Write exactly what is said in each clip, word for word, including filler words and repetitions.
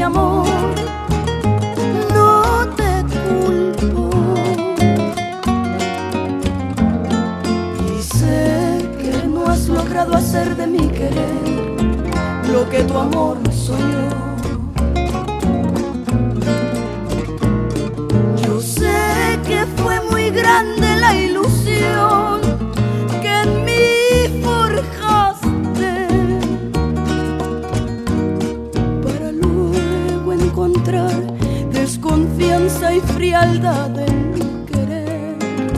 mi amor, no te culpo. Y sé que no has logrado hacer de mi querer lo que tu amor soñó. Yo sé que fue muy grande la ilusión que en mí forjaste, para luego encontrar desconfianza y frialdad en mi querer.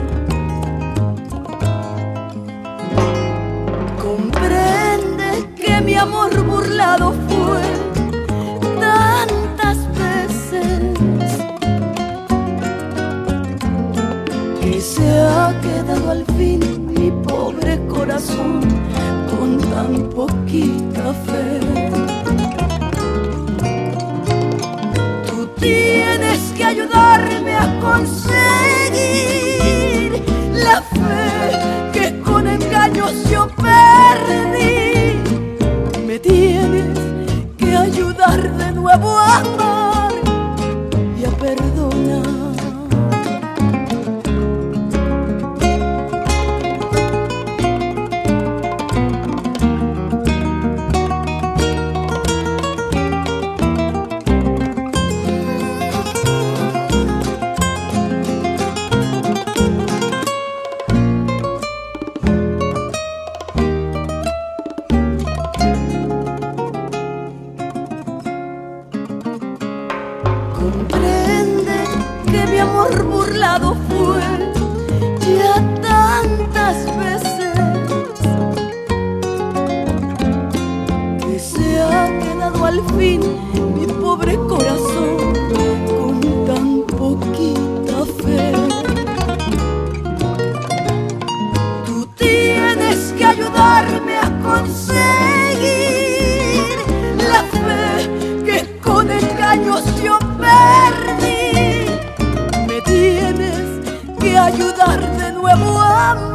Comprende que mi amor burlado fue tantas veces, que se ha quedado al fin mi pobre corazón con tan poquita fe. Tú tienes que ayudarme a conseguir la fe que con engaños yo perdí. Me tienes que ayudar de nuevo a amar y a perdonar. Comprende que mi amor burlado fue ya tantas veces, que se ha quedado al fin mi pobre corazón con tan poquita fe. Tú tienes que ayudarme a conseguir la fe que con engaños yo perdí. Me tienes que ayudar de nuevo a amar